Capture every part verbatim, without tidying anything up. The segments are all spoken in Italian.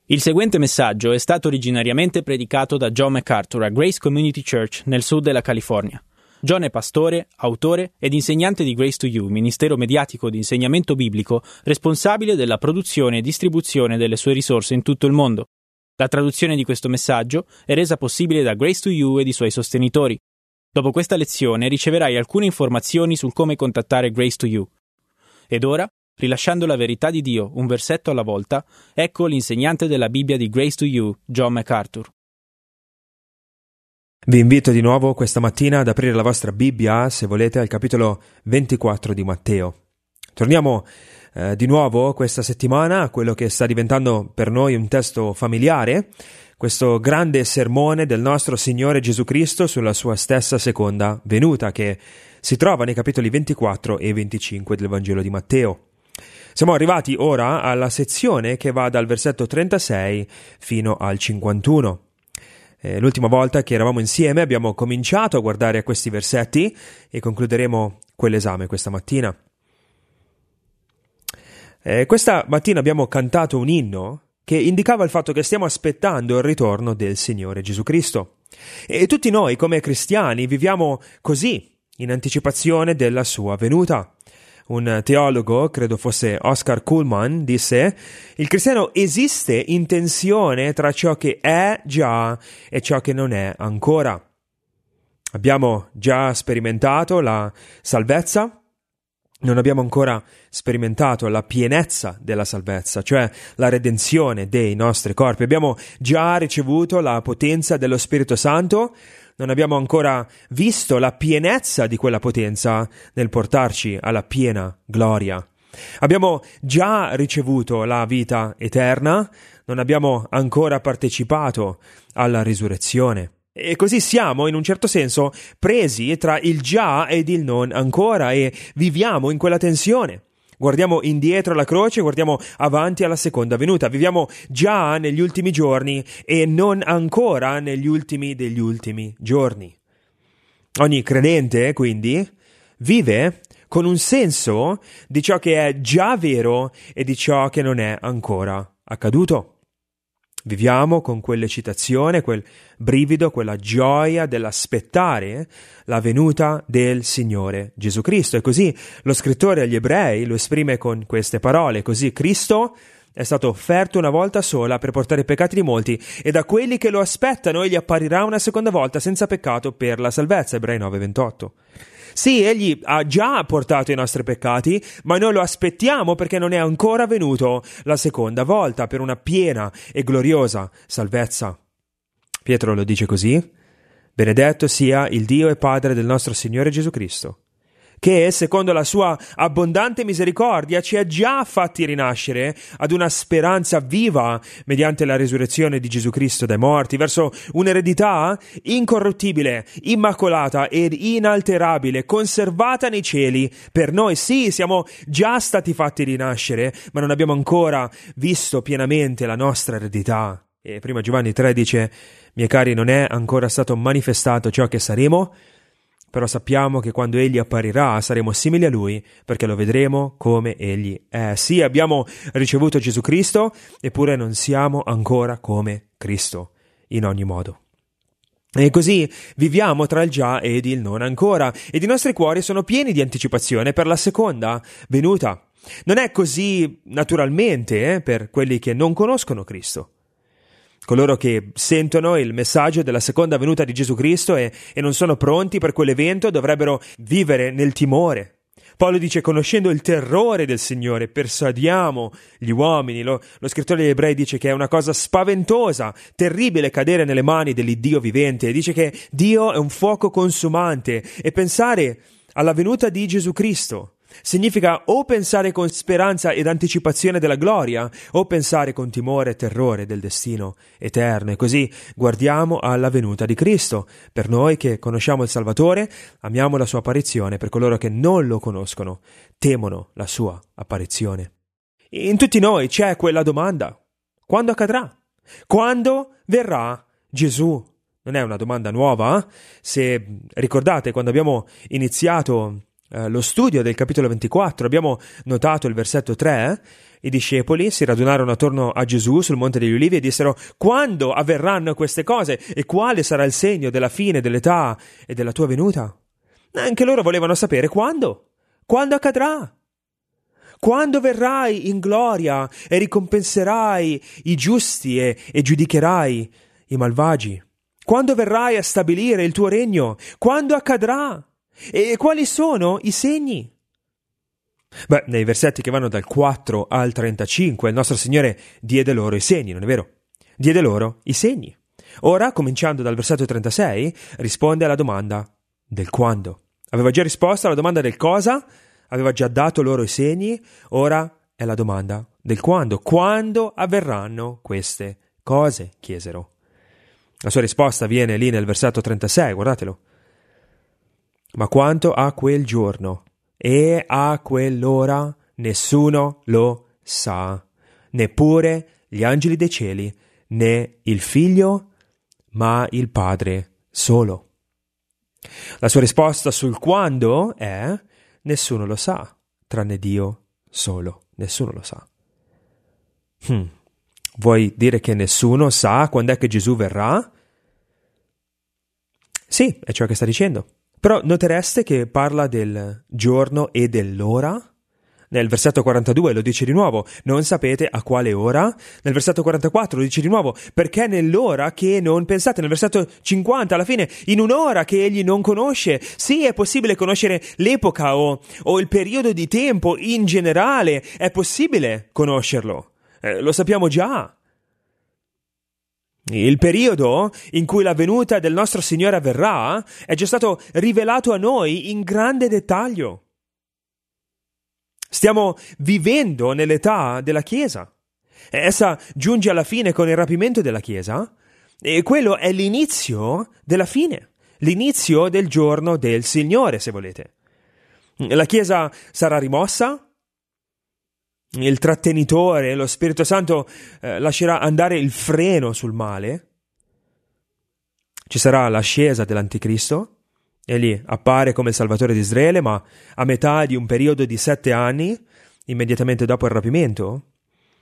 Il seguente messaggio è stato originariamente predicato da John MacArthur a Grace Community Church nel sud della California. John è pastore, autore ed insegnante di Grace to You, ministero mediatico di insegnamento biblico responsabile della produzione e distribuzione delle sue risorse in tutto il mondo. La traduzione di questo messaggio è resa possibile da Grace to You ed i suoi sostenitori. Dopo questa lezione riceverai alcune informazioni sul come contattare Grace to You. Ed ora, rilasciando la verità di Dio un versetto alla volta, ecco l'insegnante della Bibbia di Grace to You, John MacArthur. Vi invito di nuovo questa mattina ad aprire la vostra Bibbia, se volete, al capitolo ventiquattro di Matteo. Torniamo eh, di nuovo questa settimana a quello che sta diventando per noi un testo familiare, questo grande sermone del nostro Signore Gesù Cristo sulla sua stessa seconda venuta, che si trova nei capitoli ventiquattro e venticinque del Vangelo di Matteo. Siamo arrivati ora alla sezione che va dal versetto trentasei fino al cinquantuno. Eh, l'ultima volta che eravamo insieme abbiamo cominciato a guardare a questi versetti e concluderemo quell'esame questa mattina. Eh, questa mattina abbiamo cantato un inno che indicava il fatto che stiamo aspettando il ritorno del Signore Gesù Cristo. E tutti noi come cristiani viviamo così, in anticipazione della sua venuta. Un teologo, credo fosse Oscar Cullmann, disse: il cristiano esiste in tensione tra ciò che è già e ciò che non è ancora. Abbiamo già sperimentato la salvezza, non abbiamo ancora sperimentato la pienezza della salvezza, cioè la redenzione dei nostri corpi. Abbiamo già ricevuto la potenza dello Spirito Santo, non abbiamo ancora visto la pienezza di quella potenza nel portarci alla piena gloria. Abbiamo già ricevuto la vita eterna, non abbiamo ancora partecipato alla risurrezione. E così siamo, in un certo senso, presi tra il già ed il non ancora e viviamo in quella tensione. Guardiamo indietro alla croce, guardiamo avanti alla seconda venuta. Viviamo già negli ultimi giorni e non ancora negli ultimi degli ultimi giorni. Ogni credente, quindi, vive con un senso di ciò che è già vero e di ciò che non è ancora accaduto. Viviamo con quell'eccitazione, quel brivido, quella gioia dell'aspettare la venuta del Signore Gesù Cristo. E così lo scrittore agli Ebrei lo esprime con queste parole: così Cristo è stato offerto una volta sola per portare i peccati di molti, e da quelli che lo aspettano egli apparirà una seconda volta senza peccato per la salvezza. Ebrei nove ventotto. Sì, egli ha già portato i nostri peccati, ma noi lo aspettiamo perché non è ancora venuto la seconda volta per una piena e gloriosa salvezza. Pietro lo dice così: benedetto sia il Dio e Padre del nostro Signore Gesù Cristo, che, secondo la sua abbondante misericordia, ci ha già fatti rinascere ad una speranza viva mediante la risurrezione di Gesù Cristo dai morti, verso un'eredità incorruttibile, immacolata ed inalterabile, conservata nei cieli per noi. Sì, siamo già stati fatti rinascere, ma non abbiamo ancora visto pienamente la nostra eredità. E prima Giovanni tre dice: miei cari, non è ancora stato manifestato ciò che saremo, però sappiamo che quando Egli apparirà saremo simili a Lui, perché lo vedremo come Egli è. Sì, abbiamo ricevuto Gesù Cristo, eppure non siamo ancora come Cristo, in ogni modo. E così viviamo tra il già ed il non ancora, ed i nostri cuori sono pieni di anticipazione per la seconda venuta. Non è così naturalmente eh, per quelli che non conoscono Cristo. Coloro che sentono il messaggio della seconda venuta di Gesù Cristo e, e non sono pronti per quell'evento dovrebbero vivere nel timore. Paolo dice: conoscendo il terrore del Signore persuadiamo gli uomini. Lo, lo scrittore degli Ebrei dice che è una cosa spaventosa, terribile cadere nelle mani dell'Iddio vivente. Dice che Dio è un fuoco consumante, e pensare alla venuta di Gesù Cristo significa o pensare con speranza ed anticipazione della gloria, o pensare con timore e terrore del destino eterno. E così guardiamo alla venuta di Cristo. Per noi che conosciamo il Salvatore, amiamo la sua apparizione. Per coloro che non lo conoscono, temono la sua apparizione. In tutti noi c'è quella domanda: quando accadrà? Quando verrà Gesù? Non è una domanda nuova, eh? Se ricordate, quando abbiamo iniziato eh, lo studio del capitolo ventiquattro, abbiamo notato il versetto tre, i discepoli si radunarono attorno a Gesù sul Monte degli Ulivi e dissero: quando avverranno queste cose e quale sarà il segno della fine dell'età e della tua venuta? Anche loro volevano sapere quando, quando accadrà. Quando verrai in gloria e ricompenserai i giusti e, e giudicherai i malvagi? Quando verrai a stabilire il tuo regno? Quando accadrà? E quali sono i segni? Beh, nei versetti che vanno dal quattro al trentacinque, il nostro Signore diede loro i segni, non è vero? Diede loro i segni. Ora, cominciando dal versetto trentasei, risponde alla domanda del quando. Aveva già risposto alla domanda del cosa, aveva già dato loro i segni, ora è la domanda del quando. Quando avverranno queste cose? Chiesero. La sua risposta viene lì nel versetto trentasei, guardatelo. Ma quanto a quel giorno e a quell'ora nessuno lo sa, neppure gli angeli dei cieli, né il Figlio, ma il Padre solo. La sua risposta sul quando è: nessuno lo sa, tranne Dio solo. Nessuno lo sa. Hmm. Vuoi dire che nessuno sa quando è che Gesù verrà? Sì, è ciò che sta dicendo. Però notereste che parla del giorno e dell'ora? Nel versetto quarantadue lo dice di nuovo: non sapete a quale ora? Nel versetto quarantaquattro lo dice di nuovo: perché nell'ora che non pensate? Nel versetto cinquanta, alla fine, in un'ora che egli non conosce. Sì, è possibile conoscere l'epoca o, o il periodo di tempo in generale, è possibile conoscerlo, eh, lo sappiamo già. Il periodo in cui la venuta del nostro Signore avverrà è già stato rivelato a noi in grande dettaglio. Stiamo vivendo nell'età della Chiesa. Essa giunge alla fine con il rapimento della Chiesa e quello è l'inizio della fine, l'inizio del giorno del Signore, se volete. La Chiesa sarà rimossa, il trattenitore, lo Spirito Santo, eh, lascerà andare il freno sul male, ci sarà l'ascesa dell'Anticristo. Egli appare come il Salvatore di Israele, ma a metà di un periodo di sette anni, immediatamente dopo il rapimento,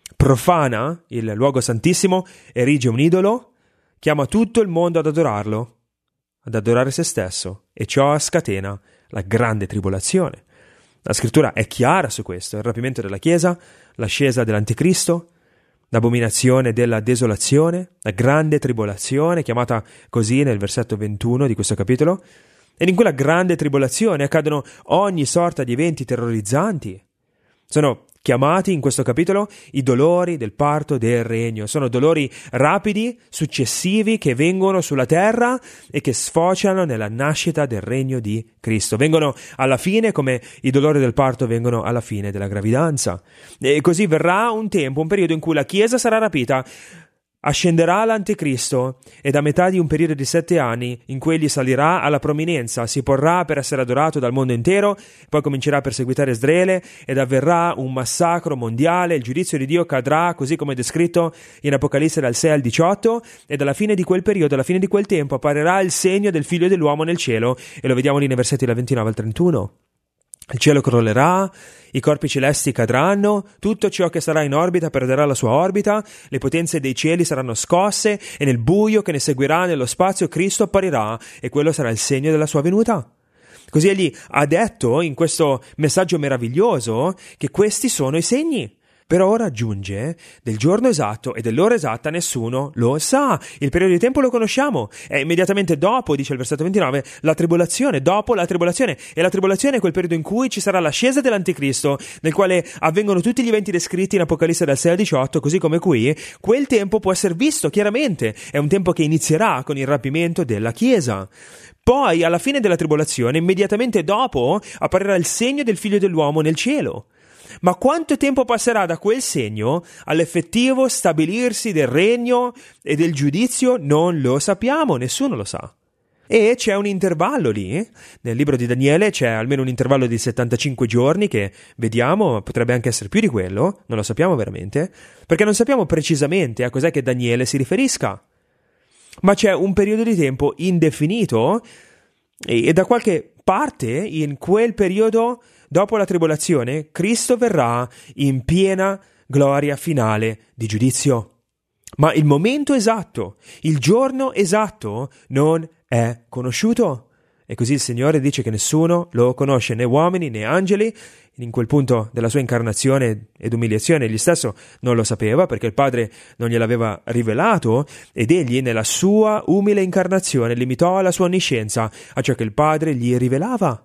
profana il luogo santissimo, erige un idolo, chiama tutto il mondo ad adorarlo, ad adorare se stesso, e ciò scatena la grande tribolazione. La scrittura è chiara su questo: il rapimento della Chiesa, l'ascesa dell'Anticristo, l'abominazione della desolazione, la grande tribolazione, chiamata così nel versetto ventuno di questo capitolo. Ed in quella grande tribolazione accadono ogni sorta di eventi terrorizzanti. Sono chiamati in questo capitolo i dolori del parto del regno. Sono dolori rapidi, successivi, che vengono sulla terra e che sfociano nella nascita del regno di Cristo. Vengono alla fine come i dolori del parto vengono alla fine della gravidanza. E così verrà un tempo, un periodo in cui la Chiesa sarà rapita. Ascenderà l'Anticristo ed a metà di un periodo di sette anni in cui egli salirà alla prominenza, si porrà per essere adorato dal mondo intero, poi comincerà a perseguitare Israele ed avverrà un massacro mondiale. Il giudizio di Dio cadrà così come è descritto in Apocalisse dal sei al diciotto, ed alla fine di quel periodo, alla fine di quel tempo, apparirà il segno del Figlio dell'uomo nel cielo, e lo vediamo lì nei versetti da ventinove al trentuno. Il cielo crollerà, i corpi celesti cadranno, tutto ciò che sarà in orbita perderà la sua orbita, le potenze dei cieli saranno scosse e nel buio che ne seguirà nello spazio Cristo apparirà, e quello sarà il segno della sua venuta. Così egli ha detto in questo messaggio meraviglioso che questi sono i segni. Però ora aggiunge: del giorno esatto e dell'ora esatta nessuno lo sa. Il periodo di tempo lo conosciamo. È immediatamente dopo, dice il versetto ventinove, la tribolazione, dopo la tribolazione. E la tribolazione è quel periodo in cui ci sarà l'ascesa dell'Anticristo, nel quale avvengono tutti gli eventi descritti in Apocalisse dal sei al diciotto, così come qui. Quel tempo può essere visto chiaramente. È un tempo che inizierà con il rapimento della Chiesa. Poi, alla fine della tribolazione, immediatamente dopo, apparirà il segno del Figlio dell'uomo nel cielo. Ma quanto tempo passerà da quel segno all'effettivo stabilirsi del regno e del giudizio non lo sappiamo, nessuno lo sa. E c'è un intervallo lì, nel libro di Daniele c'è almeno un intervallo di settantacinque giorni che vediamo, potrebbe anche essere più di quello, non lo sappiamo veramente, perché non sappiamo precisamente a cos'è che Daniele si riferisca. Ma c'è un periodo di tempo indefinito e da qualche parte in quel periodo dopo la tribolazione, Cristo verrà in piena gloria finale di giudizio. Ma il momento esatto, il giorno esatto non è conosciuto. E così il Signore dice che nessuno lo conosce, né uomini né angeli. In quel punto della sua incarnazione ed umiliazione egli stesso non lo sapeva, perché il Padre non gliel'aveva rivelato, ed egli nella sua umile incarnazione limitò la sua onniscienza a ciò che il Padre gli rivelava.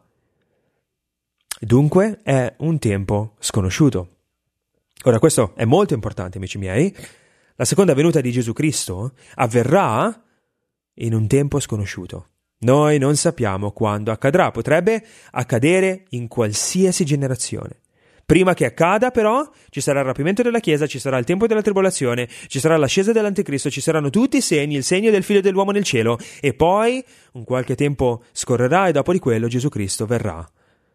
Dunque è un tempo sconosciuto. Ora, questo è molto importante, amici miei. La seconda venuta di Gesù Cristo avverrà in un tempo sconosciuto. Noi non sappiamo quando accadrà, potrebbe accadere in qualsiasi generazione. Prima che accada, però, ci sarà il rapimento della Chiesa, ci sarà il tempo della tribolazione, ci sarà l'ascesa dell'Anticristo, ci saranno tutti i segni, il segno del Figlio dell'uomo nel cielo, e poi un qualche tempo scorrerà e dopo di quello Gesù Cristo verrà.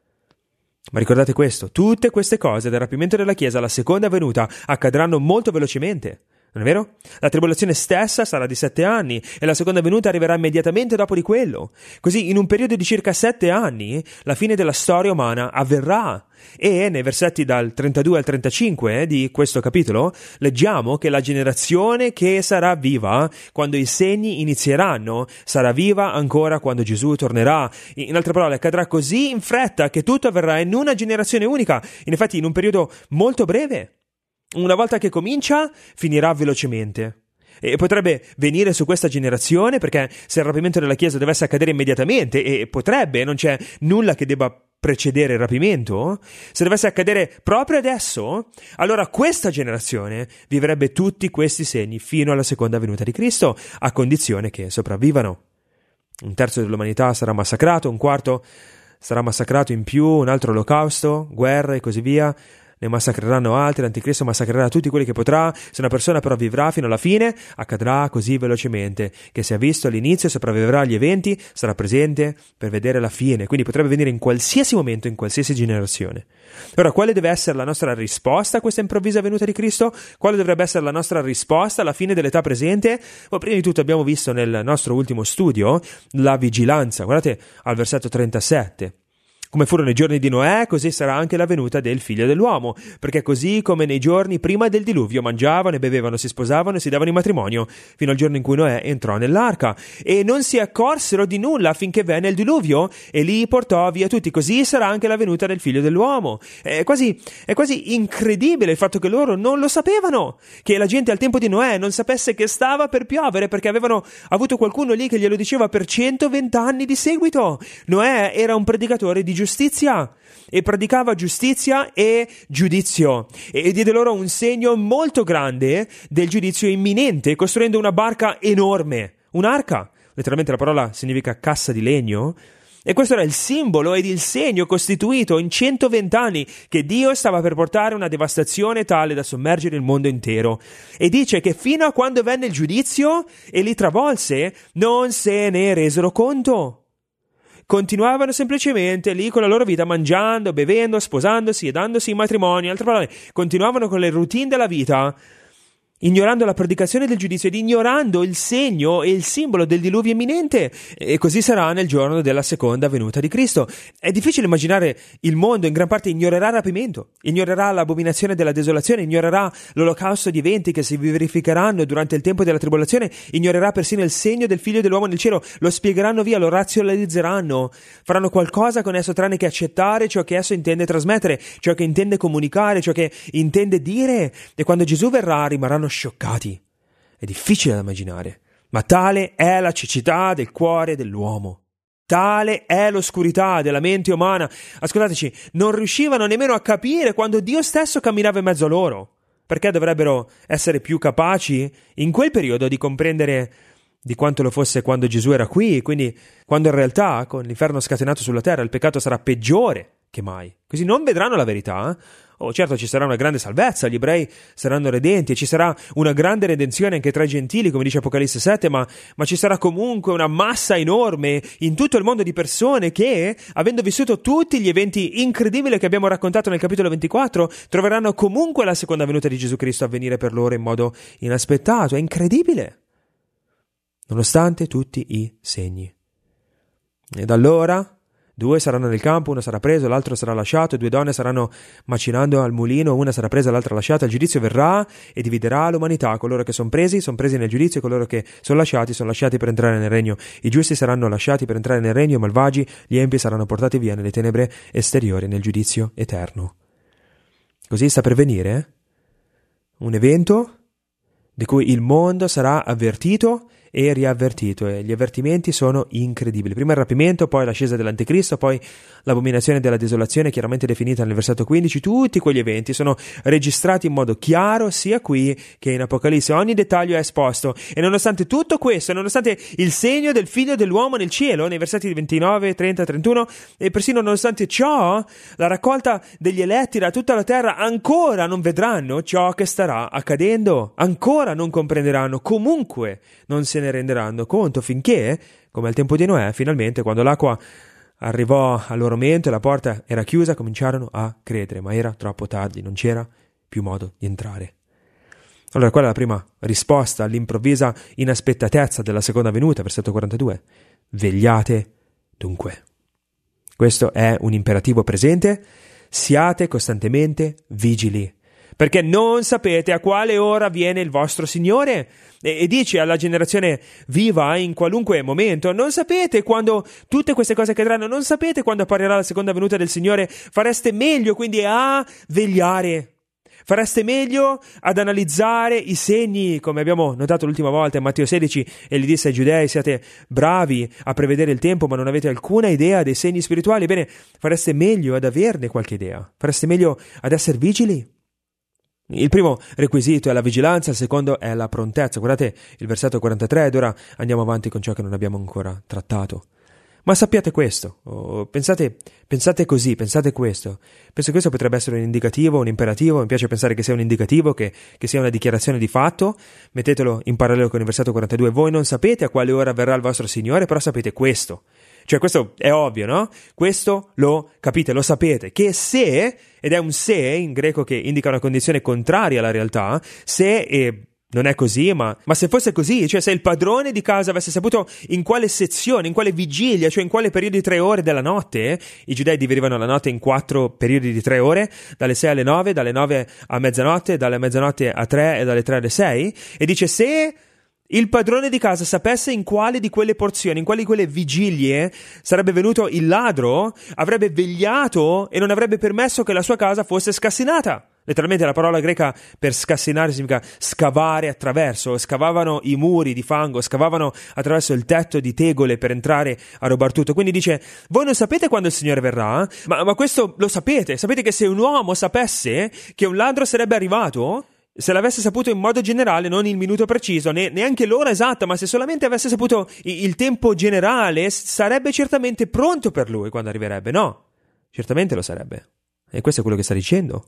Ma ricordate questo, tutte queste cose, dal rapimento della Chiesa alla seconda venuta, accadranno molto velocemente. Non è vero? La tribolazione stessa sarà di sette anni e la seconda venuta arriverà immediatamente dopo di quello. Così, in un periodo di circa sette anni, la fine della storia umana avverrà. E nei versetti dal trentadue al trentacinque di questo capitolo leggiamo che la generazione che sarà viva quando i segni inizieranno sarà viva ancora quando Gesù tornerà. In altre parole, accadrà così in fretta che tutto avverrà in una generazione unica, in effetti in un periodo molto breve. Una volta che comincia, finirà velocemente. E potrebbe venire su questa generazione, perché se il rapimento della Chiesa dovesse accadere immediatamente, e potrebbe, non c'è nulla che debba precedere il rapimento, se dovesse accadere proprio adesso, allora questa generazione vivrebbe tutti questi segni fino alla seconda venuta di Cristo, a condizione che sopravvivano. Un terzo dell'umanità sarà massacrato, un quarto sarà massacrato in più, un altro olocausto, guerra e così via. Ne massacreranno altri, l'anticristo massacrerà tutti quelli che potrà. Se una persona però vivrà fino alla fine, accadrà così velocemente che se ha visto l'inizio, sopravviverà agli eventi, sarà presente per vedere la fine. Quindi potrebbe venire in qualsiasi momento, in qualsiasi generazione. Ora, quale deve essere la nostra risposta a questa improvvisa venuta di Cristo? Quale dovrebbe essere la nostra risposta alla fine dell'età presente? Ma prima di tutto abbiamo visto nel nostro ultimo studio la vigilanza. Guardate al versetto trentasette. Come furono i giorni di Noè, così sarà anche la venuta del Figlio dell'uomo, perché così come nei giorni prima del diluvio mangiavano e bevevano, si sposavano e si davano in matrimonio, fino al giorno in cui Noè entrò nell'arca, e non si accorsero di nulla finché venne il diluvio e li portò via tutti. Così sarà anche la venuta del Figlio dell'uomo. È quasi, è quasi incredibile il fatto che loro non lo sapevano, che la gente al tempo di Noè non sapesse che stava per piovere, perché avevano avuto qualcuno lì che glielo diceva per centoventi anni di seguito. Noè era un predicatore di giustizia e predicava giustizia e giudizio, e diede loro un segno molto grande del giudizio imminente, costruendo una barca enorme, un'arca. Letteralmente la parola significa cassa di legno, e questo era il simbolo ed il segno costituito in centoventi anni che Dio stava per portare una devastazione tale da sommergere il mondo intero. E dice che fino a quando venne il giudizio e li travolse, non se ne resero conto. Continuavano semplicemente lì con la loro vita, mangiando, bevendo, sposandosi e dandosi in matrimonio. In altre parole, continuavano con le routine della vita, ignorando la predicazione del giudizio ed ignorando il segno e il simbolo del diluvio imminente. E così sarà nel giorno della seconda venuta di Cristo. È difficile immaginare il mondo in gran parte ignorerà il rapimento, ignorerà l'abominazione della desolazione, ignorerà l'olocausto di eventi che si verificheranno durante il tempo della tribolazione, ignorerà persino il segno del Figlio dell'uomo nel cielo, lo spiegheranno via, lo razionalizzeranno, faranno qualcosa con esso tranne che accettare ciò che esso intende trasmettere, ciò che intende comunicare, ciò che intende dire. E quando Gesù verrà rimarranno scioccati. È difficile da immaginare, ma tale è la cecità del cuore dell'uomo. Tale è l'oscurità della mente umana. Ascoltateci, non riuscivano nemmeno a capire quando Dio stesso camminava in mezzo a loro. Perché dovrebbero essere più capaci in quel periodo di comprendere di quanto lo fosse quando Gesù era qui, quindi quando in realtà con l'inferno scatenato sulla terra il peccato sarà peggiore che mai. Così non vedranno la verità. Oh, certo, ci sarà una grande salvezza, gli ebrei saranno redenti e ci sarà una grande redenzione anche tra i gentili, come dice Apocalisse sette, ma, ma ci sarà comunque una massa enorme in tutto il mondo di persone che, avendo vissuto tutti gli eventi incredibili che abbiamo raccontato nel capitolo ventiquattro, troveranno comunque la seconda venuta di Gesù Cristo avvenire per loro in modo inaspettato. È incredibile, nonostante tutti i segni. Ed allora Due saranno nel campo, uno sarà preso, l'altro sarà lasciato, due donne saranno macinando al mulino, una sarà presa, l'altra lasciata. Il giudizio verrà e dividerà l'umanità. Coloro che sono presi, sono presi nel giudizio, coloro che sono lasciati, sono lasciati per entrare nel regno. I giusti saranno lasciati per entrare nel regno, i malvagi, gli empi saranno portati via nelle tenebre esteriori, nel giudizio eterno. Così sta per venire eh? un evento di cui il mondo sarà avvertito e riavvertito, e gli avvertimenti sono incredibili. Prima il rapimento, poi l'ascesa dell'anticristo, poi l'abominazione della desolazione, chiaramente definita nel versetto quindici. Tutti quegli eventi sono registrati in modo chiaro sia qui che in Apocalisse. Ogni dettaglio è esposto, e nonostante tutto questo, nonostante il segno del figlio dell'uomo nel cielo nei versetti ventinove, trenta, trentuno, e persino nonostante ciò, la raccolta degli eletti da tutta la terra ancora non vedranno ciò che starà accadendo, ancora non comprenderanno, comunque non se ne renderanno conto, finché, come al tempo di Noè, finalmente, quando l'acqua arrivò al loro mento e la porta era chiusa, cominciarono a credere, ma era troppo tardi, non c'era più modo di entrare. Allora, qual è la prima risposta all'improvvisa inaspettatezza della seconda venuta? Versetto quarantadue. Vegliate dunque. Questo è un imperativo presente. Siate costantemente vigili, perché non sapete a quale ora viene il vostro Signore. E, e dice alla generazione viva in qualunque momento: non sapete quando tutte queste cose accadranno, non sapete quando apparirà la seconda venuta del Signore. Fareste meglio quindi a vegliare, fareste meglio ad analizzare i segni, come abbiamo notato l'ultima volta in Matteo sedici, e gli disse ai giudei: siate bravi a prevedere il tempo, ma non avete alcuna idea dei segni spirituali. Bene, fareste meglio ad averne qualche idea, fareste meglio ad essere vigili. Il primo requisito è la vigilanza, il secondo è la prontezza. Guardate il versetto quarantatré, ed ora andiamo avanti con ciò che non abbiamo ancora trattato. Ma sappiate questo, oh, pensate, pensate così, pensate questo. Penso che questo potrebbe essere un indicativo, un imperativo. Mi piace pensare che sia un indicativo, che, che sia una dichiarazione di fatto. Mettetelo in parallelo con il versetto quarantadue. Voi non sapete a quale ora verrà il vostro Signore, però sapete questo. Cioè, questo è ovvio, no? Questo lo capite, lo sapete, che se, ed è un se in greco che indica una condizione contraria alla realtà, se e non è così, ma, ma se fosse così, cioè se il padrone di casa avesse saputo in quale sezione, in quale vigilia, cioè in quale periodo di tre ore della notte, i giudei dividevano la notte in quattro periodi di tre ore, dalle sei alle nove, dalle nove a mezzanotte, dalle mezzanotte a tre e dalle tre alle sei, e dice: se il padrone di casa sapesse in quale di quelle porzioni, in quali di quelle vigilie sarebbe venuto il ladro, avrebbe vegliato e non avrebbe permesso che la sua casa fosse scassinata. Letteralmente la parola greca per scassinare significa scavare attraverso. Scavavano i muri di fango, scavavano attraverso il tetto di tegole per entrare a rubar tutto. Quindi dice: voi non sapete quando il Signore verrà, ma, ma questo lo sapete. Sapete che se un uomo sapesse che un ladro sarebbe arrivato, se l'avesse saputo in modo generale, non il minuto preciso, ne, neanche l'ora esatta, ma se solamente avesse saputo il, il tempo generale, sarebbe certamente pronto per lui quando arriverebbe. No, certamente lo sarebbe. E questo è quello che sta dicendo.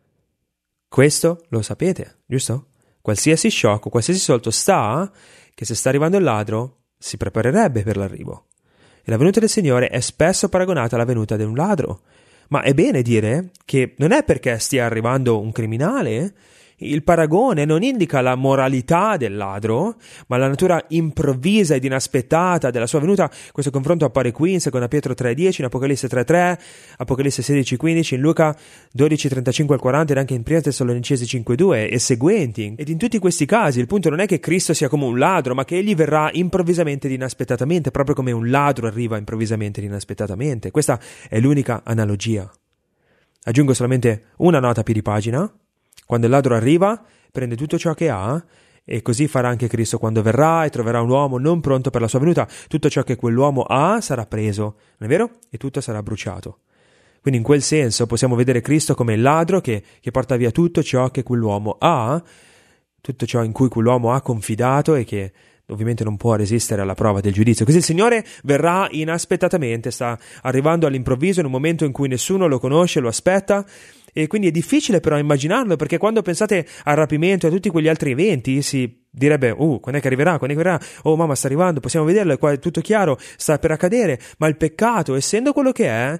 Questo lo sapete, giusto? Qualsiasi sciocco, qualsiasi solto sa che se sta arrivando il ladro, si preparerebbe per l'arrivo. E la venuta del Signore è spesso paragonata alla venuta di un ladro. Ma è bene dire che non è perché stia arrivando un criminale. Il paragone non indica la moralità del ladro, ma la natura improvvisa ed inaspettata della sua venuta. Questo confronto appare qui in seconda Pietro tre dieci, in Apocalisse tre tre, Apocalisse sedici quindici, in Luca dodici trentacinque al quaranta ed anche in prima Tessalonicesi cinque due e seguenti. Ed in tutti questi casi il punto non è che Cristo sia come un ladro, ma che egli verrà improvvisamente ed inaspettatamente, proprio come un ladro arriva improvvisamente ed inaspettatamente. Questa è l'unica analogia. Aggiungo solamente una nota più di pagina. Quando il ladro arriva, prende tutto ciò che ha, e così farà anche Cristo quando verrà e troverà un uomo non pronto per la sua venuta. Tutto ciò che quell'uomo ha sarà preso, non è vero? E tutto sarà bruciato. Quindi in quel senso possiamo vedere Cristo come il ladro che, che porta via tutto ciò che quell'uomo ha, tutto ciò in cui quell'uomo ha confidato e che ovviamente non può resistere alla prova del giudizio. Così il Signore verrà inaspettatamente, sta arrivando all'improvviso in un momento in cui nessuno lo conosce, lo aspetta. E quindi è difficile però immaginarlo, perché quando pensate al rapimento e a tutti quegli altri eventi si direbbe: uh, quando è che arriverà, quando è che arriverà, oh mamma sta arrivando, possiamo vederlo, è qua è tutto chiaro, sta per accadere. Ma il peccato, essendo quello che è,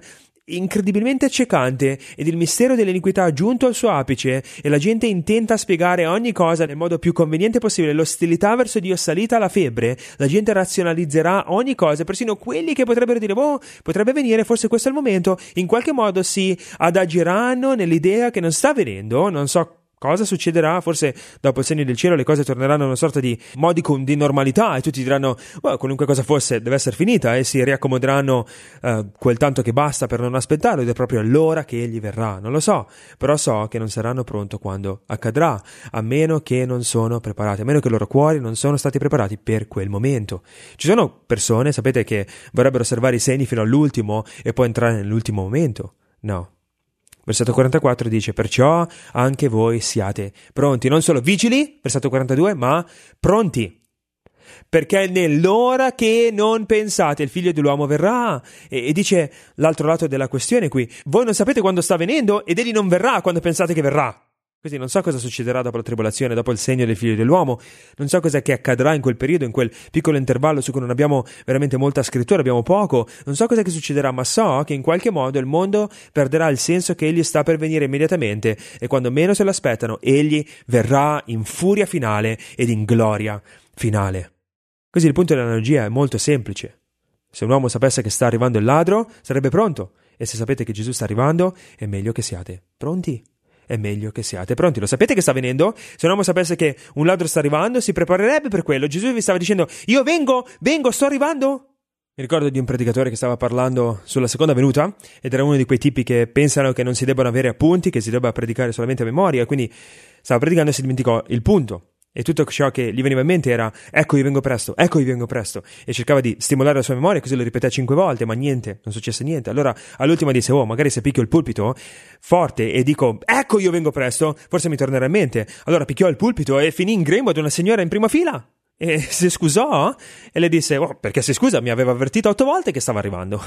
incredibilmente accecante ed il mistero dell'iniquità giunto al suo apice e la gente intenta a spiegare ogni cosa nel modo più conveniente possibile, l'ostilità verso Dio salita alla febbre, la gente razionalizzerà ogni cosa, persino quelli che potrebbero dire, boh, potrebbe venire, forse questo è il momento, in qualche modo si adageranno nell'idea che non sta avvenendo, non so cosa succederà, forse dopo il segno del cielo le cose torneranno a una sorta di modicum di normalità e tutti diranno, well, qualunque cosa fosse deve essere finita e si riaccomoderanno uh, quel tanto che basta per non aspettarlo ed è proprio allora che egli verrà, non lo so, però so che non saranno pronto quando accadrà, a meno che non sono preparati, a meno che i loro cuori non sono stati preparati per quel momento. Ci sono persone, sapete, che vorrebbero osservare i segni fino all'ultimo e poi entrare nell'ultimo momento. No. Versetto quarantaquattro dice, perciò anche voi siate pronti, non solo vigili, versetto quarantadue, ma pronti, perché nell'ora che non pensate il figlio dell'uomo verrà. E, e dice l'altro lato della questione qui, voi non sapete quando sta avvenendo ed egli non verrà quando pensate che verrà. Quindi non so cosa succederà dopo la tribolazione, dopo il segno del figlio dell'uomo, non so cosa che accadrà in quel periodo, in quel piccolo intervallo su cui non abbiamo veramente molta scrittura, abbiamo poco, non so cosa che succederà, ma so che in qualche modo il mondo perderà il senso che egli sta per venire immediatamente e quando meno se l'aspettano egli verrà in furia finale ed in gloria finale. Così il punto dell'analogia è molto semplice. Se un uomo sapesse che sta arrivando il ladro, sarebbe pronto, e se sapete che Gesù sta arrivando, è meglio che siate pronti. È meglio che siate pronti. Lo sapete che sta avvenendo? Se un uomo sapesse che un ladro sta arrivando, si preparerebbe per quello. Gesù vi stava dicendo, io vengo, vengo, sto arrivando. Mi ricordo di un predicatore che stava parlando sulla seconda venuta, ed era uno di quei tipi che pensano che non si debbano avere appunti, che si debba predicare solamente a memoria, quindi stava predicando e si dimenticò il punto. E tutto ciò che gli veniva in mente era, ecco io vengo presto, ecco io vengo presto, e cercava di stimolare la sua memoria, così lo ripeté cinque volte, ma niente, non successe niente. Allora all'ultima disse, oh, magari se picchio il pulpito forte e dico, ecco io vengo presto, forse mi tornerà in mente. Allora picchiò il pulpito e finì in grembo ad una signora in prima fila, e si scusò, e le disse, oh, perché si scusa, mi aveva avvertito otto volte che stava arrivando.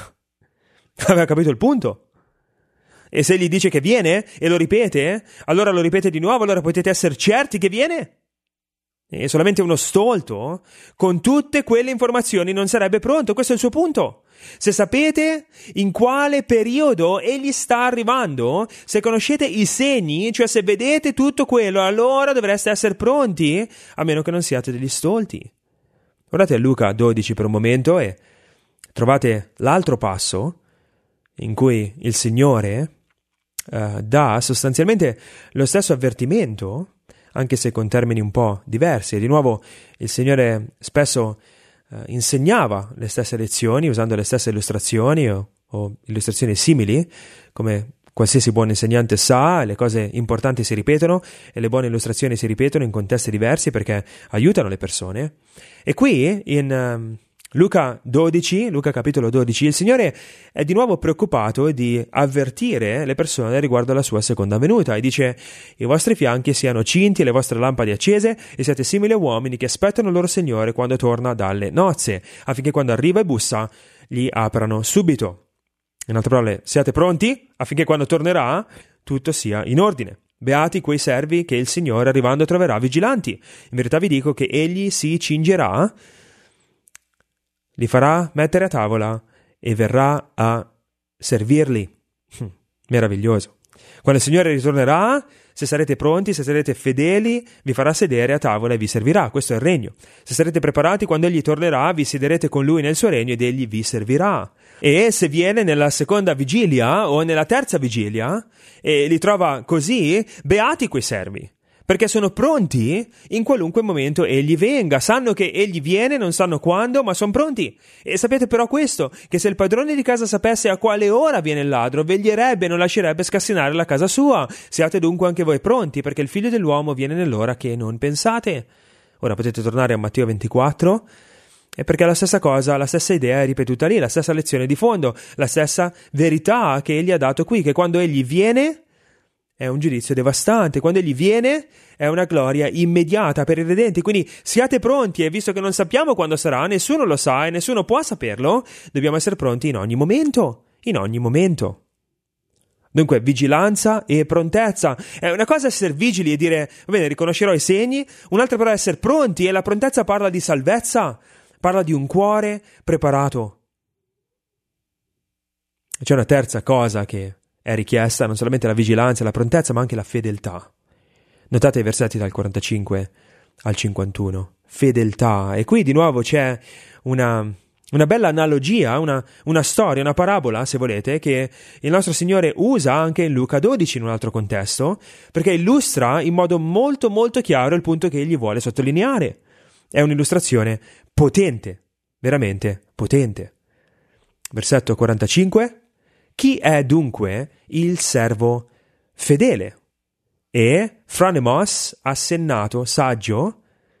Aveva capito il punto. E se gli dice che viene, e lo ripete, allora lo ripete di nuovo, allora potete essere certi che viene. E solamente uno stolto con tutte quelle informazioni non sarebbe pronto. Questo è il suo punto. Se sapete in quale periodo egli sta arrivando, se conoscete i segni, cioè se vedete tutto quello, allora dovreste essere pronti, a meno che non siate degli stolti. Guardate a Luca dodici per un momento e trovate l'altro passo in cui il Signore uh, dà sostanzialmente lo stesso avvertimento, anche se con termini un po' diversi. E di nuovo il Signore spesso eh, insegnava le stesse lezioni usando le stesse illustrazioni o, o illustrazioni simili, come qualsiasi buon insegnante sa, le cose importanti si ripetono e le buone illustrazioni si ripetono in contesti diversi perché aiutano le persone. E qui in um, Luca dodici, Luca capitolo dodici, il Signore è di nuovo preoccupato di avvertire le persone riguardo alla sua seconda venuta e dice, i vostri fianchi siano cinti e le vostre lampade accese e siate simili a uomini che aspettano il loro Signore quando torna dalle nozze, affinché quando arriva e bussa gli aprano subito. In altre parole, siate pronti affinché quando tornerà tutto sia in ordine. Beati quei servi che il Signore arrivando troverà vigilanti. In verità vi dico che egli si cingerà, li farà mettere a tavola e verrà a servirli. Hm, meraviglioso. Quando il Signore ritornerà, se sarete pronti, se sarete fedeli, vi farà sedere a tavola e vi servirà. Questo è il regno. Se sarete preparati, quando egli tornerà, vi siederete con lui nel suo regno ed egli vi servirà. E se viene nella seconda vigilia o nella terza vigilia e li trova così, beati quei servi, perché sono pronti in qualunque momento egli venga. Sanno che egli viene, non sanno quando, ma sono pronti. E sapete però questo, che se il padrone di casa sapesse a quale ora viene il ladro, veglierebbe e non lascerebbe scassinare la casa sua. Siate dunque anche voi pronti, perché il figlio dell'uomo viene nell'ora che non pensate. Ora potete tornare a Matteo ventiquattro, e perché la stessa cosa, la stessa idea è ripetuta lì, la stessa lezione di fondo, la stessa verità che egli ha dato qui, che quando egli viene è un giudizio devastante, quando egli viene è una gloria immediata per i redenti, quindi siate pronti, e visto che non sappiamo quando sarà, nessuno lo sa e nessuno può saperlo, dobbiamo essere pronti in ogni momento, in ogni momento. Dunque, vigilanza e prontezza. È una cosa essere vigili e dire, va bene, riconoscerò i segni, un'altra però è essere pronti, e la prontezza parla di salvezza, parla di un cuore preparato. C'è una terza cosa che è richiesta, non solamente la vigilanza e la prontezza, ma anche la fedeltà. Notate i versetti dal quarantacinque al cinquantuno. Fedeltà. E qui di nuovo c'è una, una bella analogia, una, una storia, una parabola, se volete, che il nostro Signore usa anche in Luca dodici in un altro contesto, perché illustra in modo molto molto chiaro il punto che egli vuole sottolineare. È un'illustrazione potente, veramente potente. Versetto quarantacinque. Chi è dunque il servo fedele e phronemos assennato, saggio,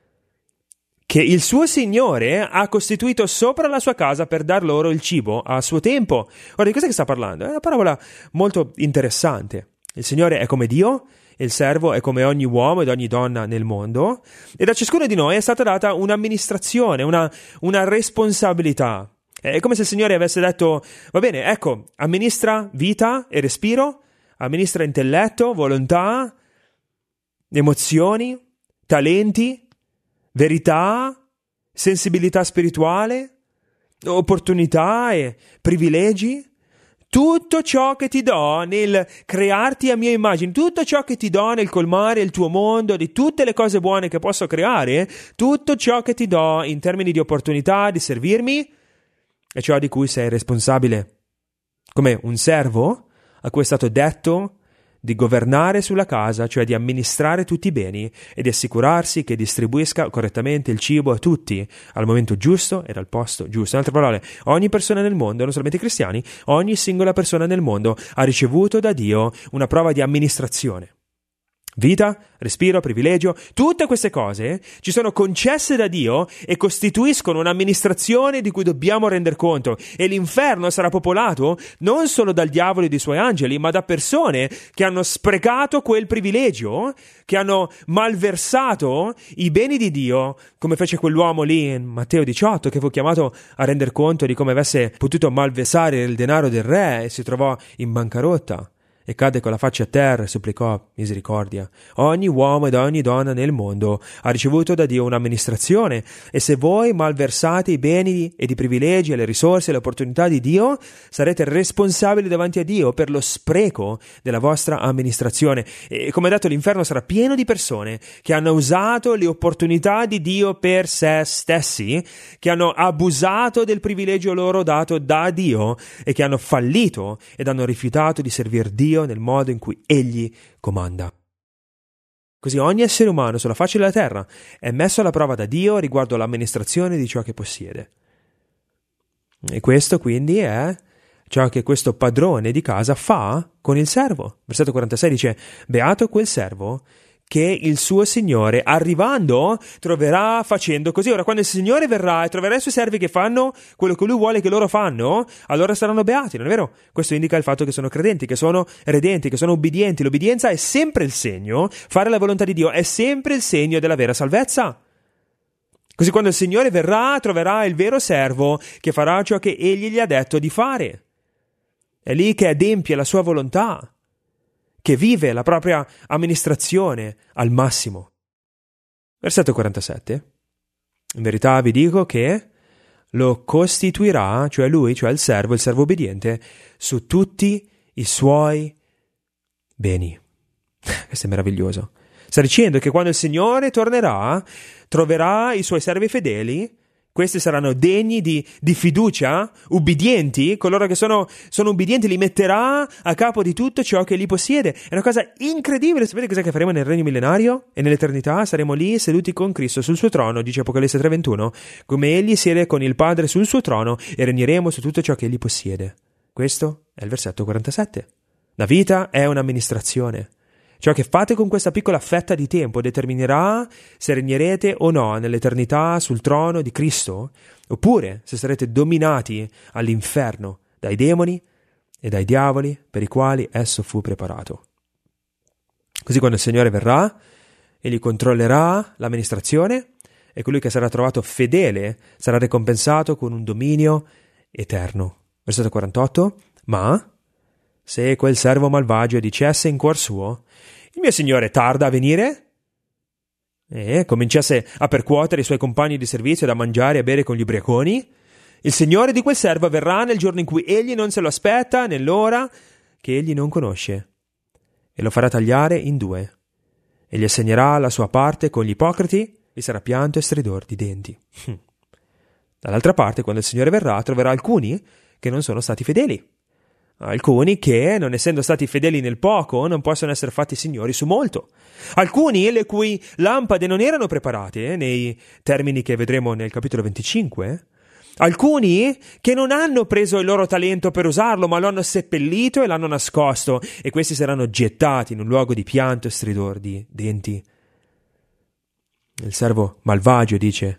che il suo Signore ha costituito sopra la sua casa per dar loro il cibo a suo tempo? Ora, di cosa che sta parlando? È una parabola molto interessante. Il Signore è come Dio, il servo è come ogni uomo ed ogni donna nel mondo, e da ciascuno di noi è stata data un'amministrazione, una, una responsabilità. È come se il Signore avesse detto: va bene, ecco, amministra vita e respiro, amministra intelletto, volontà, emozioni, talenti, verità, sensibilità spirituale, opportunità e privilegi. Tutto ciò che ti do nel crearti a mia immagine, tutto ciò che ti do nel colmare il tuo mondo di tutte le cose buone che posso creare, tutto ciò che ti do in termini di opportunità di servirmi, è ciò di cui sei responsabile, come un servo a cui è stato detto di governare sulla casa, cioè di amministrare tutti i beni e di assicurarsi che distribuisca correttamente il cibo a tutti al momento giusto e al posto giusto. In altre parole, ogni persona nel mondo, non solamente i cristiani, ogni singola persona nel mondo ha ricevuto da Dio una prova di amministrazione. Vita, respiro, privilegio, tutte queste cose ci sono concesse da Dio e costituiscono un'amministrazione di cui dobbiamo render conto, e l'inferno sarà popolato non solo dal diavolo e dai suoi angeli, ma da persone che hanno sprecato quel privilegio, che hanno malversato i beni di Dio, come fece quell'uomo lì in Matteo diciotto, che fu chiamato a render conto di come avesse potuto malversare il denaro del re e si trovò in bancarotta. E cadde con la faccia a terra e supplicò misericordia. Ogni uomo ed ogni donna nel mondo ha ricevuto da Dio un'amministrazione, e se voi malversate i beni ed i privilegi e le risorse e le opportunità di Dio, sarete responsabili davanti a Dio per lo spreco della vostra amministrazione. E come detto, l'inferno sarà pieno di persone che hanno usato le opportunità di Dio per se stessi, che hanno abusato del privilegio loro dato da Dio e che hanno fallito ed hanno rifiutato di servire Dio nel modo in cui Egli comanda. Così ogni essere umano sulla faccia della terra è messo alla prova da Dio riguardo all'amministrazione di ciò che possiede. E questo quindi è ciò che questo padrone di casa fa con il servo. Versetto quarantasei dice: beato quel servo che il suo Signore, arrivando, troverà facendo così. Ora, quando il Signore verrà e troverà i suoi servi che fanno quello che Lui vuole che loro fanno, allora saranno beati, non è vero? Questo indica il fatto che sono credenti, che sono redenti, che sono ubbidienti. L'obbedienza è sempre il segno, fare la volontà di Dio è sempre il segno della vera salvezza. Così quando il Signore verrà, troverà il vero servo che farà ciò che Egli gli ha detto di fare. È lì che adempie la sua volontà, che vive la propria amministrazione al massimo. Versetto quarantasette. In verità vi dico che lo costituirà, cioè lui, cioè il servo, il servo obbediente, su tutti i suoi beni. Questo è meraviglioso. Sta dicendo che quando il Signore tornerà, troverà i suoi servi fedeli. Questi saranno degni di, di fiducia, ubbidienti, coloro che sono, sono ubbidienti li metterà a capo di tutto ciò che li possiede. È una cosa incredibile. Sapete cos'è che faremo nel regno millenario? E nell'eternità saremo lì seduti con Cristo sul suo trono, dice Apocalisse tre ventuno, come egli siede con il Padre sul suo trono, e regneremo su tutto ciò che egli possiede. Questo è il versetto quarantasette. La vita è un'amministrazione. Ciò che fate con questa piccola fetta di tempo determinerà se regnerete o no nell'eternità sul trono di Cristo, oppure se sarete dominati all'inferno dai demoni e dai diavoli per i quali esso fu preparato. Così quando il Signore verrà, egli controllerà l'amministrazione, e colui che sarà trovato fedele sarà ricompensato con un dominio eterno. Versetto quarantotto. Ma se quel servo malvagio dicesse in cuor suo: il mio Signore tarda a venire, e cominciasse a percuotere i suoi compagni di servizio da mangiare e a bere con gli ubriaconi, Il Signore di quel servo verrà nel giorno in cui egli non se lo aspetta, nell'ora che egli non conosce, e lo farà tagliare in due, e gli assegnerà la sua parte con gli ipocriti, vi sarà pianto e stridor di denti. Dall'altra parte, quando il Signore verrà, troverà alcuni che non sono stati fedeli, alcuni che, non essendo stati fedeli nel poco, non possono essere fatti signori su molto, alcuni le cui lampade non erano preparate, nei termini che vedremo nel capitolo venticinque, alcuni che non hanno preso il loro talento per usarlo, ma lo hanno seppellito e l'hanno nascosto, e questi saranno gettati in un luogo di pianto e stridor di denti. Il servo malvagio dice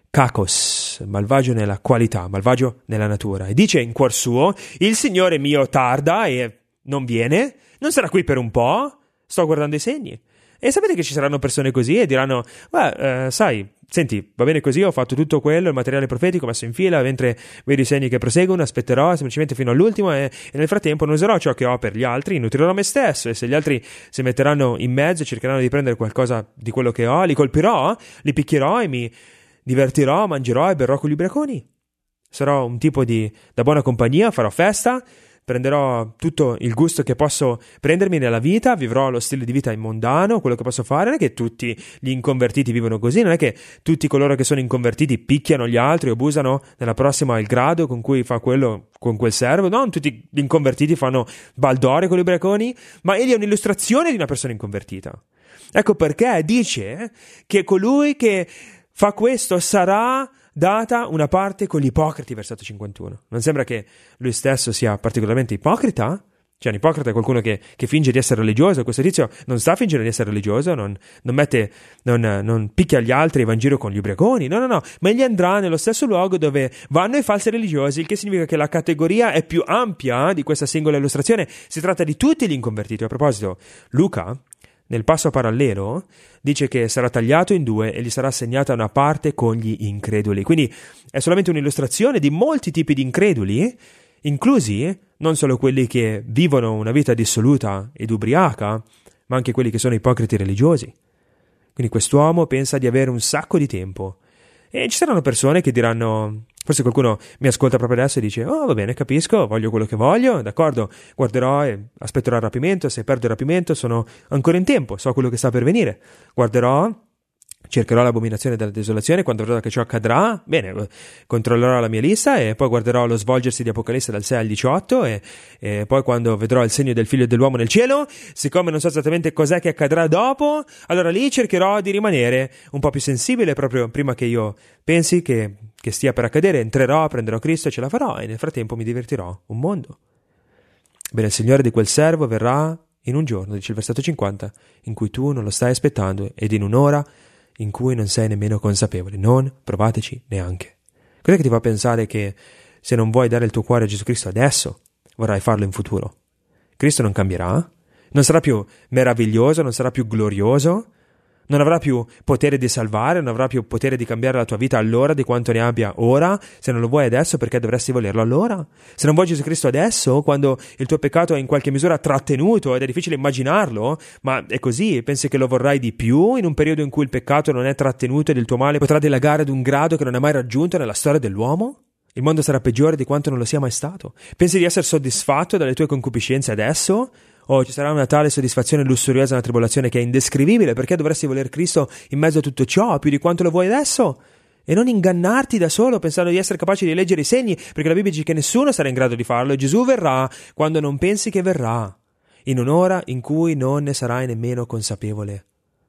kakos, malvagio nella qualità, malvagio nella natura, e dice in cuor suo: il Signore mio tarda e non viene, non sarà qui per un po', sto guardando i segni. E sapete che ci saranno persone così e diranno: beh, eh, sai, senti, va bene così, ho fatto tutto quello, il materiale profetico messo in fila, mentre vedo i segni che proseguono, aspetterò semplicemente fino all'ultimo e, e nel frattempo non userò ciò che ho per gli altri, nutrirò me stesso, e se gli altri si metteranno in mezzo e cercheranno di prendere qualcosa di quello che ho, li colpirò, li picchierò e mi divertirò, mangerò e berrò con gli ubriaconi. Sarò un tipo di da buona compagnia, farò festa, prenderò tutto il gusto che posso prendermi nella vita, vivrò lo stile di vita immondano, quello che posso fare. Non è che tutti gli inconvertiti vivono così, non è che tutti coloro che sono inconvertiti picchiano gli altri o abusano nella prossima il grado con cui fa quello con quel servo. Non tutti gli inconvertiti fanno baldore con gli ubriaconi, ma egli è un'illustrazione di una persona inconvertita. Ecco perché dice che colui che fa questo sarà data una parte con gli ipocriti, versetto cinquantuno. Non sembra che lui stesso sia particolarmente ipocrita? Cioè un ipocrita è qualcuno che, che finge di essere religioso. Questo tizio non sta fingendo di essere religioso, non, non mette, non, non picchia gli altri e va in giro con gli ubriaconi, no no no, ma egli andrà nello stesso luogo dove vanno i falsi religiosi, il che significa che la categoria è più ampia di questa singola illustrazione. Si tratta di tutti gli inconvertiti. A proposito, Luca nel passo parallelo dice che sarà tagliato in due e gli sarà assegnata una parte con gli increduli. Quindi è solamente un'illustrazione di molti tipi di increduli, inclusi non solo quelli che vivono una vita dissoluta ed ubriaca, ma anche quelli che sono ipocriti religiosi. Quindi quest'uomo pensa di avere un sacco di tempo. E ci saranno persone che diranno, forse qualcuno mi ascolta proprio adesso e dice: oh, va bene, capisco, voglio quello che voglio, d'accordo, guarderò e aspetterò il rapimento, se perdo il rapimento sono ancora in tempo, so quello che sta per venire, guarderò, cercherò l'abominazione della desolazione, quando vedrò che ciò accadrà, bene, controllerò la mia lista e poi guarderò lo svolgersi di Apocalisse dal sei al diciotto e, e poi quando vedrò il segno del figlio dell'uomo nel cielo, siccome non so esattamente cos'è che accadrà dopo, allora lì cercherò di rimanere un po' più sensibile proprio prima che io pensi che, che stia per accadere, entrerò, prenderò Cristo e ce la farò e nel frattempo mi divertirò un mondo. Bene, il Signore di quel servo verrà in un giorno, dice il versetto cinquanta, in cui tu non lo stai aspettando ed in un'ora in cui non sei nemmeno consapevole, non provateci neanche. Cos'è che ti fa pensare che se non vuoi dare il tuo cuore a Gesù Cristo adesso, vorrai farlo in futuro? Cristo non cambierà? Non sarà più meraviglioso? Non sarà più glorioso? Non avrà più potere di salvare? Non avrà più potere di cambiare la tua vita allora di quanto ne abbia ora? Se non lo vuoi adesso, perché dovresti volerlo allora? Se non vuoi Gesù Cristo adesso, quando il tuo peccato è in qualche misura trattenuto ed è difficile immaginarlo, ma è così, pensi che lo vorrai di più in un periodo in cui il peccato non è trattenuto ed il tuo male potrà dilagare ad un grado che non è mai raggiunto nella storia dell'uomo? Il mondo sarà peggiore di quanto non lo sia mai stato. Pensi di essere soddisfatto dalle tue concupiscenze adesso? O ci sarà una tale soddisfazione lussuriosa nella tribolazione che è indescrivibile? Perché dovresti voler Cristo in mezzo a tutto ciò più di quanto lo vuoi adesso? E non ingannarti da solo pensando di essere capace di leggere i segni, perché la Bibbia dice che nessuno sarà in grado di farlo e Gesù verrà quando non pensi che verrà, in un'ora in cui non ne sarai nemmeno consapevole.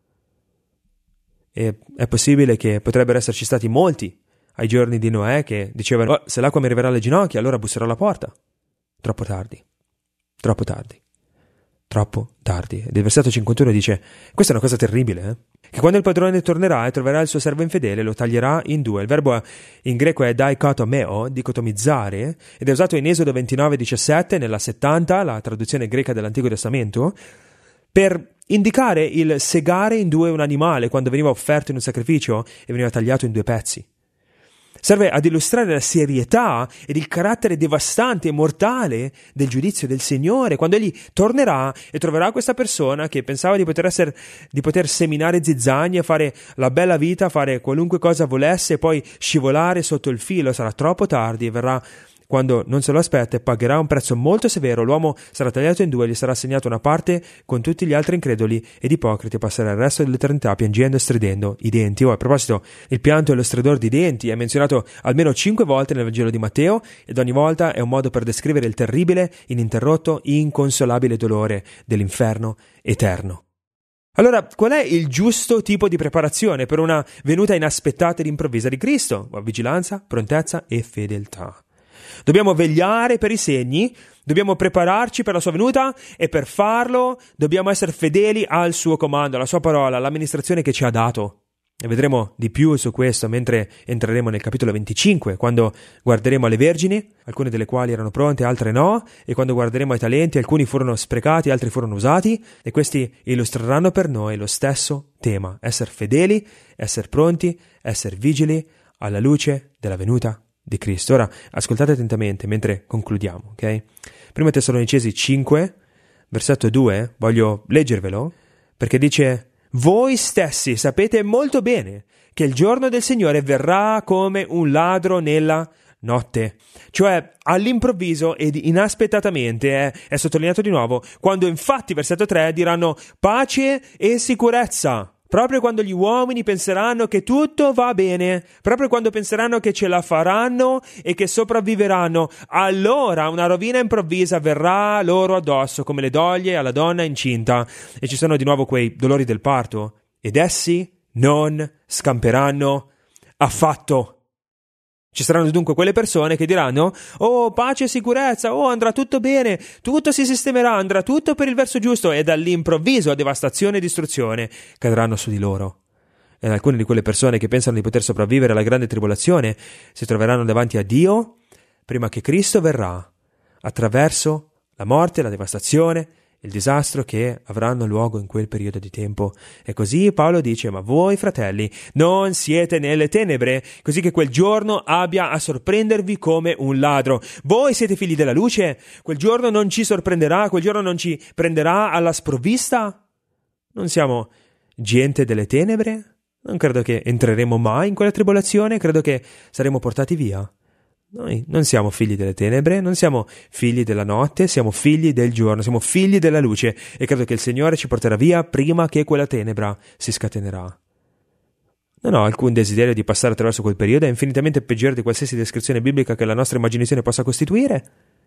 E è possibile che potrebbero esserci stati molti ai giorni di Noè che dicevano: oh, se l'acqua mi arriverà alle ginocchia allora busserò alla porta. Troppo tardi, troppo tardi. Troppo tardi. Ed il versetto cinquantuno dice: questa è una cosa terribile, eh? Che quando il padrone tornerà e troverà il suo servo infedele, lo taglierà in due. Il verbo in greco è daikotomeo, dicotomizzare, ed è usato in Esodo ventinove diciassette, nella settanta, la traduzione greca dell'Antico Testamento, per indicare il segare in due un animale quando veniva offerto in un sacrificio e veniva tagliato in due pezzi. serve ad illustrare la serietà ed il carattere devastante e mortale del giudizio del Signore, quando Egli tornerà e troverà questa persona che pensava di poter essere, di poter seminare zizzagne, fare la bella vita, fare qualunque cosa volesse e poi scivolare sotto il filo. Sarà troppo tardi e verrà quando non se lo aspetta e pagherà un prezzo molto severo. L'uomo sarà tagliato in due, gli sarà assegnato una parte con tutti gli altri increduli ed ipocriti, passerà il resto dell'eternità piangendo e stridendo i denti. Oh, a proposito, il pianto e lo stridor di denti è menzionato almeno cinque volte nel Vangelo di Matteo, ed ogni volta è un modo per descrivere il terribile, ininterrotto, inconsolabile dolore dell'inferno eterno. Allora, qual è il giusto tipo di preparazione per una venuta inaspettata ed improvvisa di Cristo? Vigilanza, prontezza e fedeltà. Dobbiamo vegliare per i segni, dobbiamo prepararci per la sua venuta e per farlo dobbiamo essere fedeli al suo comando, alla sua parola, all'amministrazione che ci ha dato. E vedremo di più su questo mentre entreremo nel capitolo venticinque, quando guarderemo alle vergini, alcune delle quali erano pronte, altre no, e quando guarderemo ai talenti, alcuni furono sprecati, altri furono usati, e questi illustreranno per noi lo stesso tema: essere fedeli, essere pronti, essere vigili alla luce della venuta di Cristo. Ora ascoltate attentamente mentre concludiamo, ok? Prima Tessalonicesi cinque, versetto due, voglio leggervelo, perché dice: voi stessi sapete molto bene che il giorno del Signore verrà come un ladro nella notte, cioè all'improvviso ed inaspettatamente, è, è sottolineato di nuovo, quando infatti, versetto tre, diranno pace e sicurezza. Proprio quando gli uomini penseranno che tutto va bene, proprio quando penseranno che ce la faranno e che sopravviveranno, allora una rovina improvvisa verrà loro addosso, come le doglie alla donna incinta. E ci sono di nuovo quei dolori del parto, ed essi non scamperanno affatto. Ci saranno dunque quelle persone che diranno: oh, pace e sicurezza, oh, andrà tutto bene, tutto si sistemerà, andrà tutto per il verso giusto, e dall'improvviso devastazione e distruzione cadranno su di loro. E alcune di quelle persone che pensano di poter sopravvivere alla grande tribolazione si troveranno davanti a Dio prima che Cristo verrà, attraverso la morte, la devastazione, il disastro che avranno luogo in quel periodo di tempo. E così Paolo dice: ma voi, fratelli, non siete nelle tenebre, così che quel giorno abbia a sorprendervi come un ladro. Voi siete figli della luce, quel giorno non ci sorprenderà, quel giorno non ci prenderà alla sprovvista. Non siamo gente delle tenebre? Non credo che entreremo mai in quella tribolazione, credo che saremo portati via. Noi non siamo figli delle tenebre, non siamo figli della notte, siamo figli del giorno, siamo figli della luce, e credo che il Signore ci porterà via prima che quella tenebra si scatenerà. Non ho alcun desiderio di passare attraverso quel periodo, è infinitamente peggiore di qualsiasi descrizione biblica che la nostra immaginazione possa costituire.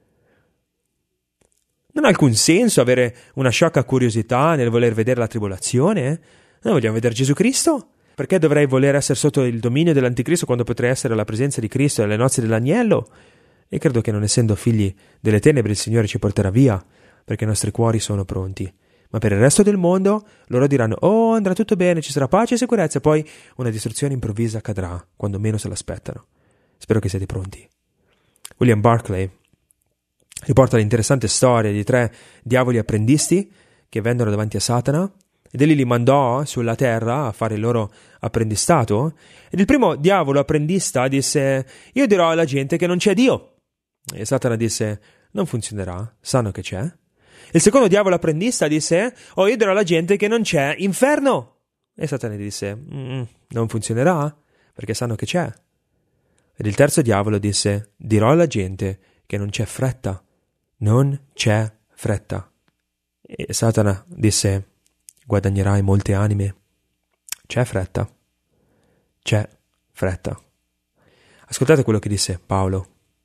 Non ha alcun senso avere una sciocca curiosità nel voler vedere la tribolazione. Noi vogliamo vedere Gesù Cristo. Perché dovrei voler essere sotto il dominio dell'anticristo quando potrei essere alla presenza di Cristo e alle nozze dell'agnello? E credo che, non essendo figli delle tenebre, il Signore ci porterà via, perché i nostri cuori sono pronti. Ma per il resto del mondo loro diranno: oh, andrà tutto bene, ci sarà pace e sicurezza, e poi una distruzione improvvisa accadrà quando meno se l'aspettano. Spero che siate pronti. William Barclay riporta l'interessante storia di tre diavoli apprendisti che vennero davanti a Satana, ed egli li mandò sulla terra a fare il loro apprendistato. Ed il primo diavolo apprendista disse: io dirò alla gente che non c'è Dio. E Satana disse: non funzionerà, sanno che c'è. Il secondo diavolo apprendista disse: oh, io dirò alla gente che non c'è inferno. E Satana disse: mm, non funzionerà, perché sanno che c'è. Ed il terzo diavolo disse: dirò alla gente che non c'è fretta, non c'è fretta. E Satana disse: guadagnerai molte anime. C'è fretta. C'è fretta. Ascoltate quello che disse Paolo.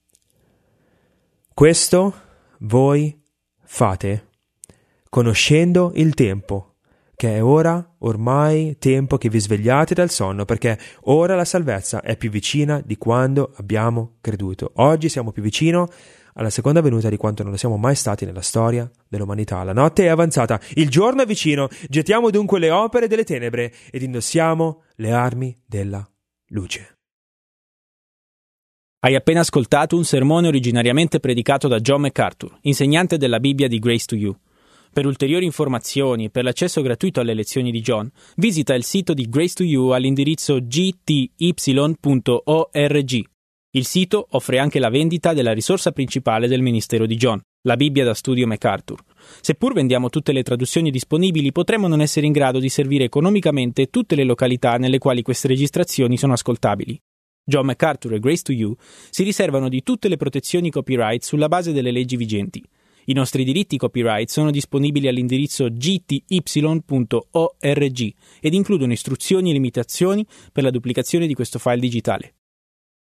Questo voi fate conoscendo il tempo, che è ora ormai tempo che vi svegliate dal sonno, perché ora la salvezza è più vicina di quando abbiamo creduto. Oggi siamo più vicino alla seconda venuta di quanto non lo siamo mai stati nella storia dell'umanità. La notte è avanzata, il giorno è vicino, gettiamo dunque le opere delle tenebre ed indossiamo le armi della luce. Hai appena ascoltato un sermone originariamente predicato da John MacArthur, insegnante della Bibbia di Grace to You. Per ulteriori informazioni e per l'accesso gratuito alle lezioni di John, visita il sito di Grace to You all'indirizzo g t y punto org. Il sito offre anche la vendita della risorsa principale del ministero di John, la Bibbia da studio MacArthur. Seppur vendiamo tutte le traduzioni disponibili, potremmo non essere in grado di servire economicamente tutte le località nelle quali queste registrazioni sono ascoltabili. John MacArthur e Grace to You si riservano di tutte le protezioni copyright sulla base delle leggi vigenti. I nostri diritti copyright sono disponibili all'indirizzo g t y punto org ed includono istruzioni e limitazioni per la duplicazione di questo file digitale.